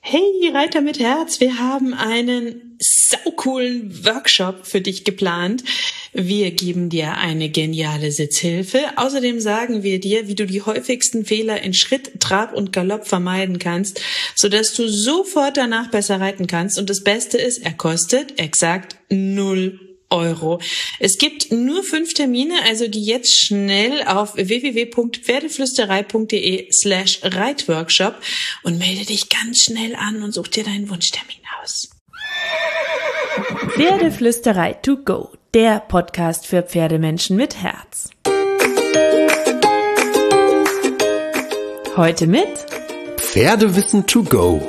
Hey Reiter mit Herz, wir haben einen saucoolen Workshop für dich geplant. Wir geben dir eine geniale Sitzhilfe. Außerdem sagen wir dir, wie du die häufigsten Fehler in Schritt, Trab und Galopp vermeiden kannst, sodass du sofort danach besser reiten kannst. Und das Beste ist, er kostet exakt 0 Euro. Es gibt nur 5 Termine, also geh jetzt schnell auf www.pferdeflüsterei.de/Reitworkshop und melde dich ganz schnell an und such dir deinen Wunschtermin aus. Pferdeflüsterei to go, der Podcast für Pferdemenschen mit Herz. Heute mit Pferdewissen to go.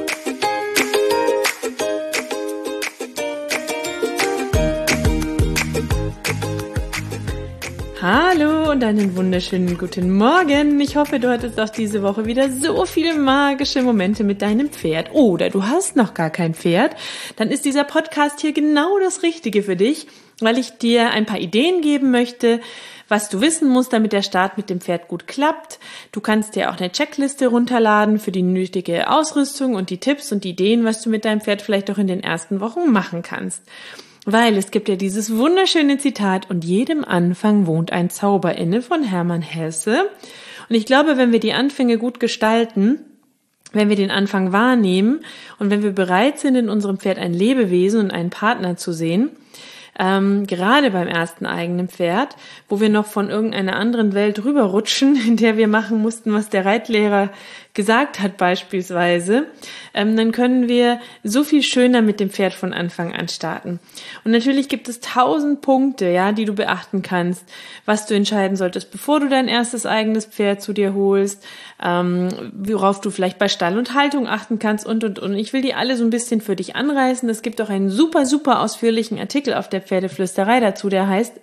Hallo und einen wunderschönen guten Morgen. Ich hoffe, du hattest auch diese Woche wieder so viele magische Momente mit deinem Pferd. Oder du hast noch gar kein Pferd. Dann ist dieser Podcast hier genau das Richtige für dich, weil ich dir ein paar Ideen geben möchte, was du wissen musst, damit der Start mit dem Pferd gut klappt. Du kannst dir auch eine Checkliste runterladen für die nötige Ausrüstung und die Tipps und die Ideen, was du mit deinem Pferd vielleicht auch in den ersten Wochen machen kannst. Weil es gibt ja dieses wunderschöne Zitat, und jedem Anfang wohnt ein Zauber inne von Hermann Hesse. Und ich glaube, wenn wir die Anfänge gut gestalten, wenn wir den Anfang wahrnehmen und wenn wir bereit sind, in unserem Pferd ein Lebewesen und einen Partner zu sehen, gerade beim ersten eigenen Pferd, wo wir noch von irgendeiner anderen Welt rüberrutschen, in der wir machen mussten, was der Reitlehrer gesagt hat beispielsweise, dann können wir so viel schöner mit dem Pferd von Anfang an starten. Und natürlich gibt es 1000 Punkte, ja, die du beachten kannst, was du entscheiden solltest, bevor du dein erstes eigenes Pferd zu dir holst, worauf du vielleicht bei Stall und Haltung achten kannst und. Ich will die alle so ein bisschen für dich anreißen. Es gibt auch einen super, super ausführlichen Artikel auf der Pferdeflüsterei dazu, der heißt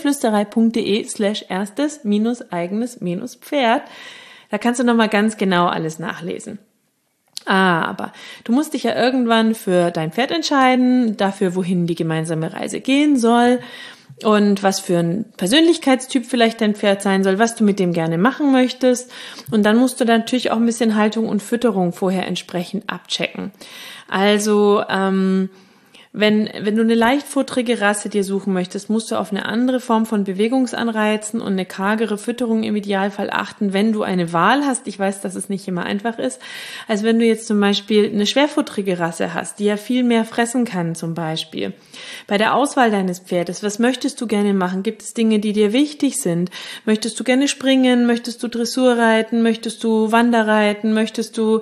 pferdeflüsterei.de/erstes-eigenes-Pferd. Da kannst du nochmal ganz genau alles nachlesen. Aber du musst dich ja irgendwann für dein Pferd entscheiden, dafür, wohin die gemeinsame Reise gehen soll und was für ein Persönlichkeitstyp vielleicht dein Pferd sein soll, was du mit dem gerne machen möchtest. Und dann musst du da natürlich auch ein bisschen Haltung und Fütterung vorher entsprechend abchecken. Also, wenn du eine leichtfutterige Rasse dir suchen möchtest, musst du auf eine andere Form von Bewegungsanreizen und eine kargere Fütterung im Idealfall achten, wenn du eine Wahl hast. Ich weiß, dass es nicht immer einfach ist. Also wenn du jetzt zum Beispiel eine schwerfutterige Rasse hast, die ja viel mehr fressen kann zum Beispiel. Bei der Auswahl deines Pferdes, was möchtest du gerne machen? Gibt es Dinge, die dir wichtig sind? Möchtest du gerne springen? Möchtest du Dressur reiten? Möchtest du Wanderreiten? Möchtest du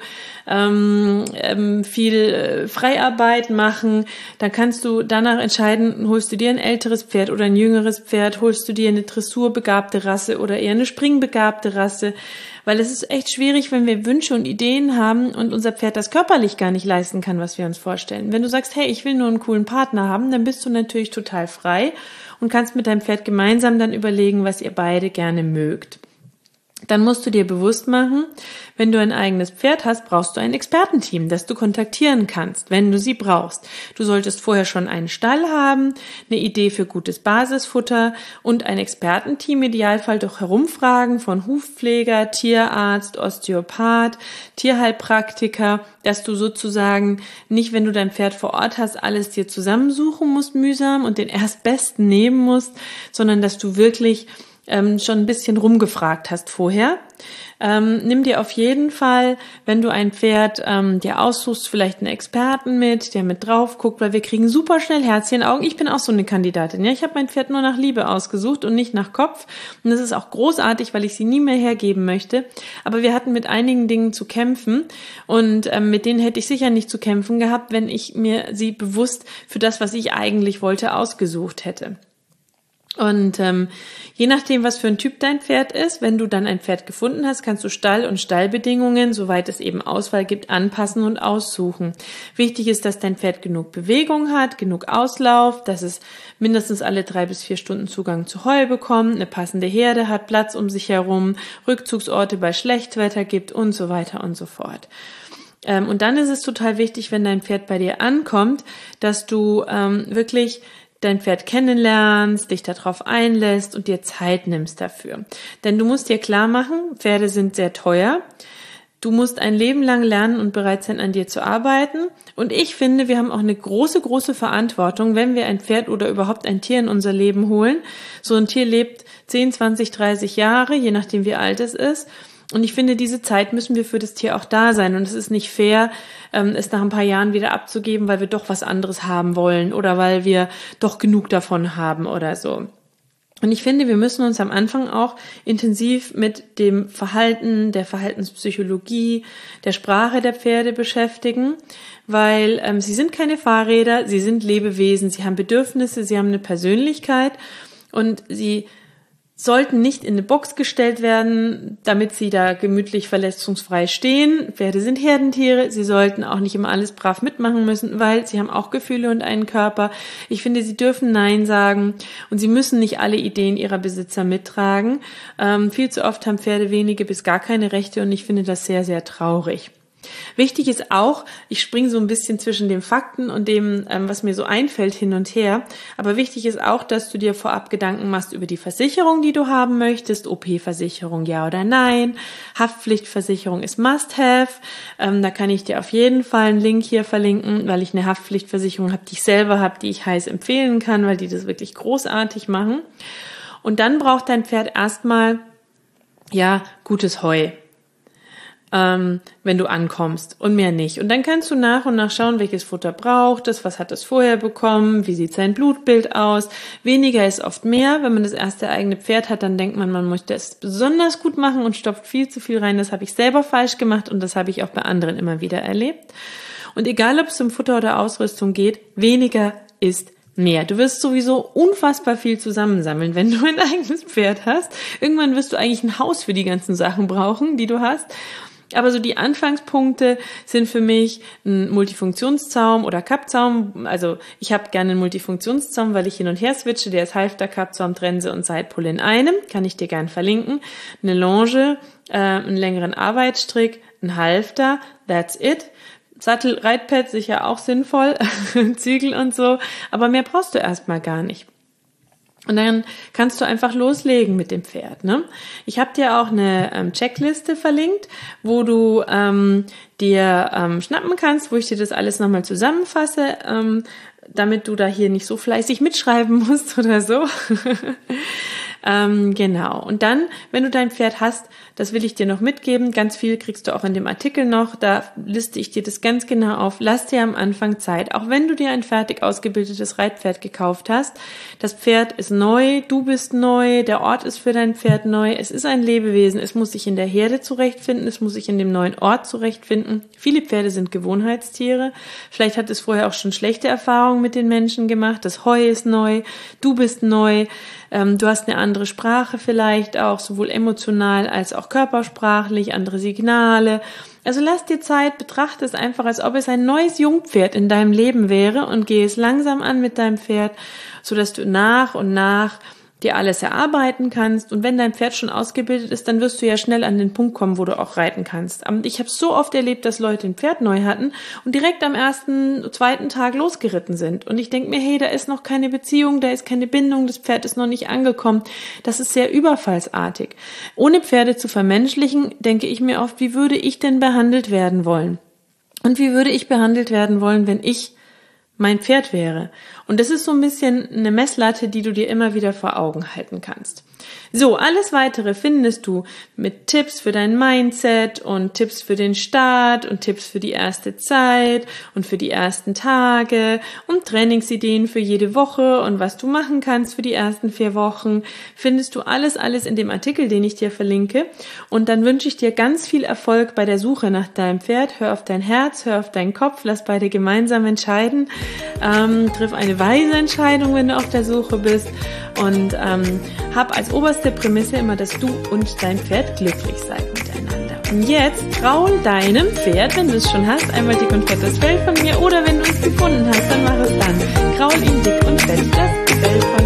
viel Freiarbeit machen? Dann kannst du danach entscheiden, holst du dir ein älteres Pferd oder ein jüngeres Pferd, holst du dir eine dressurbegabte Rasse oder eher eine springbegabte Rasse, weil es ist echt schwierig, wenn wir Wünsche und Ideen haben und unser Pferd das körperlich gar nicht leisten kann, was wir uns vorstellen. Wenn du sagst, hey, ich will nur einen coolen Partner haben, dann bist du natürlich total frei und kannst mit deinem Pferd gemeinsam dann überlegen, was ihr beide gerne mögt. Dann musst du dir bewusst machen, wenn du ein eigenes Pferd hast, brauchst du ein Expertenteam, das du kontaktieren kannst, wenn du sie brauchst. Du solltest vorher schon einen Stall haben, eine Idee für gutes Basisfutter und ein Expertenteam, idealfall doch herumfragen von Hufpfleger, Tierarzt, Osteopath, Tierheilpraktiker, dass du sozusagen nicht, wenn du dein Pferd vor Ort hast, alles dir zusammensuchen musst mühsam und den Erstbesten nehmen musst, sondern dass du wirklich schon ein bisschen rumgefragt hast vorher. Nimm dir auf jeden Fall, wenn du ein Pferd dir aussuchst, vielleicht einen Experten mit, der mit drauf guckt, weil wir kriegen super schnell Herzchenaugen. Ich bin auch so eine Kandidatin. Ja, ich habe mein Pferd nur nach Liebe ausgesucht und nicht nach Kopf. Und das ist auch großartig, weil ich sie nie mehr hergeben möchte. Aber wir hatten mit einigen Dingen zu kämpfen und mit denen hätte ich sicher nicht zu kämpfen gehabt, wenn ich mir sie bewusst für das, was ich eigentlich wollte, ausgesucht hätte. Und je nachdem, was für ein Typ dein Pferd ist, wenn du dann ein Pferd gefunden hast, kannst du Stall und Stallbedingungen, soweit es eben Auswahl gibt, anpassen und aussuchen. Wichtig ist, dass dein Pferd genug Bewegung hat, genug Auslauf, dass es mindestens alle 3 bis 4 Stunden Zugang zu Heu bekommt, eine passende Herde hat, Platz um sich herum, Rückzugsorte bei Schlechtwetter gibt und so weiter und so fort. Und dann ist es total wichtig, wenn dein Pferd bei dir ankommt, dass du wirklich dein Pferd kennenlernst, dich darauf einlässt und dir Zeit nimmst dafür. Denn du musst dir klar machen, Pferde sind sehr teuer. Du musst ein Leben lang lernen und bereit sein, an dir zu arbeiten. Und ich finde, wir haben auch eine große, große Verantwortung, wenn wir ein Pferd oder überhaupt ein Tier in unser Leben holen. So ein Tier lebt 10, 20, 30 Jahre, je nachdem wie alt es ist. Und ich finde, diese Zeit müssen wir für das Tier auch da sein. Und es ist nicht fair, es nach ein paar Jahren wieder abzugeben, weil wir doch was anderes haben wollen oder weil wir doch genug davon haben oder so. Und ich finde, wir müssen uns am Anfang auch intensiv mit dem Verhalten, der Verhaltenspsychologie, der Sprache der Pferde beschäftigen, weil sie sind keine Fahrräder, sie sind Lebewesen, sie haben Bedürfnisse, sie haben eine Persönlichkeit und sie sollten nicht in eine Box gestellt werden, damit sie da gemütlich verletzungsfrei stehen. Pferde sind Herdentiere, sie sollten auch nicht immer alles brav mitmachen müssen, weil sie haben auch Gefühle und einen Körper. Ich finde, sie dürfen Nein sagen und sie müssen nicht alle Ideen ihrer Besitzer mittragen. Viel zu oft haben Pferde wenige bis gar keine Rechte und ich finde das sehr, sehr traurig. Wichtig ist auch, ich springe so ein bisschen zwischen den Fakten und dem, was mir so einfällt, hin und her, aber wichtig ist auch, dass du dir vorab Gedanken machst über die Versicherung, die du haben möchtest, OP-Versicherung ja oder nein, Haftpflichtversicherung ist Must-Have, da kann ich dir auf jeden Fall einen Link hier verlinken, weil ich eine Haftpflichtversicherung habe, die ich selber habe, die ich heiß empfehlen kann, weil die das wirklich großartig machen. Und dann braucht dein Pferd erstmal, gutes Heu. Wenn du ankommst und mehr nicht. Und dann kannst du nach und nach schauen, welches Futter braucht es, was hat es vorher bekommen, wie sieht sein Blutbild aus. Weniger ist oft mehr. Wenn man das erste eigene Pferd hat, dann denkt man möchte es besonders gut machen und stopft viel zu viel rein. Das habe ich selber falsch gemacht und das habe ich auch bei anderen immer wieder erlebt. Und egal, ob es um Futter oder Ausrüstung geht, weniger ist mehr. Du wirst sowieso unfassbar viel zusammensammeln, wenn du ein eigenes Pferd hast. Irgendwann wirst du eigentlich ein Haus für die ganzen Sachen brauchen, die du hast. Aber so die Anfangspunkte sind für mich ein Multifunktionszaum oder Kappzaum. Also ich habe gerne einen Multifunktionszaum, weil ich hin und her switche. Der ist Halfter, Kappzaum, Trense und Sidepull in einem. Kann ich dir gern verlinken. Eine Longe, einen längeren Arbeitsstrick, ein Halfter, that's it. Sattel, Reitpad, sicher auch sinnvoll, Zügel und so. Aber mehr brauchst du erstmal gar nicht. Und dann kannst du einfach loslegen mit dem Pferd, ne? Ich habe dir auch eine Checkliste verlinkt, wo du dir schnappen kannst, wo ich dir das alles nochmal zusammenfasse, damit du da hier nicht so fleißig mitschreiben musst oder so. Genau. Und dann, wenn du dein Pferd hast, das will ich dir noch mitgeben, ganz viel kriegst du auch in dem Artikel noch, da liste ich dir das ganz genau auf, lass dir am Anfang Zeit, auch wenn du dir ein fertig ausgebildetes Reitpferd gekauft hast, das Pferd ist neu, du bist neu, der Ort ist für dein Pferd neu, es ist ein Lebewesen, es muss sich in der Herde zurechtfinden, es muss sich in dem neuen Ort zurechtfinden. Viele Pferde sind Gewohnheitstiere, vielleicht hat es vorher auch schon schlechte Erfahrungen mit den Menschen gemacht, das Heu ist neu, du bist neu, du hast eine andere Sprache vielleicht auch, sowohl emotional als auch körpersprachlich, andere Signale. Also lass dir Zeit, betrachte es einfach, als ob es ein neues Jungpferd in deinem Leben wäre und gehe es langsam an mit deinem Pferd, sodass du nach und nach dir alles erarbeiten kannst. Und wenn dein Pferd schon ausgebildet ist, dann wirst du ja schnell an den Punkt kommen, wo du auch reiten kannst. Ich habe so oft erlebt, dass Leute ein Pferd neu hatten und direkt am zweiten Tag losgeritten sind. Und ich denke mir, hey, da ist noch keine Beziehung, da ist keine Bindung, das Pferd ist noch nicht angekommen. Das ist sehr überfallsartig. Ohne Pferde zu vermenschlichen, denke ich mir oft, wie würde ich denn behandelt werden wollen? Und wie würde ich behandelt werden wollen, wenn ich mein Pferd wäre? Und das ist so ein bisschen eine Messlatte, die du dir immer wieder vor Augen halten kannst. So, alles Weitere findest du mit Tipps für dein Mindset und Tipps für den Start und Tipps für die erste Zeit und für die ersten Tage und Trainingsideen für jede Woche und was du machen kannst für die ersten 4 Wochen. Findest du alles in dem Artikel, den ich dir verlinke. Und dann wünsche ich dir ganz viel Erfolg bei der Suche nach deinem Pferd. Hör auf dein Herz, hör auf deinen Kopf, lass beide gemeinsam entscheiden. Triff eine weise Entscheidung, wenn du auf der Suche bist und hab als oberste Prämisse immer, dass du und dein Pferd glücklich seid miteinander. Und jetzt kraul deinem Pferd, wenn du es schon hast, einmal dick und fettes Fell von mir oder wenn du es gefunden hast, dann mach es dann. Kraul ihm dick und fett das Fell von